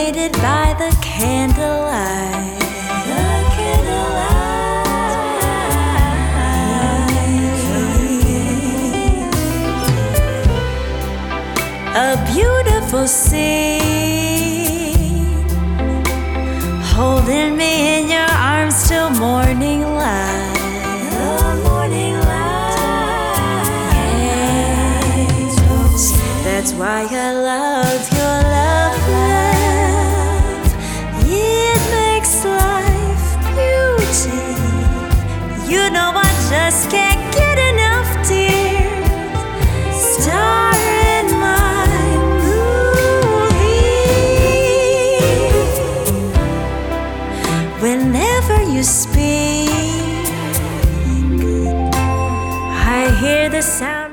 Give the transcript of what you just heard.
waited by the candlelight. A beautiful scene, holding me in your arms till morning light. The morning light. Yes, that's why I love your love, love. It makes life beauty. You know I just can't get enough, dear. Star in my movie. Whenever you speak, I hear the sound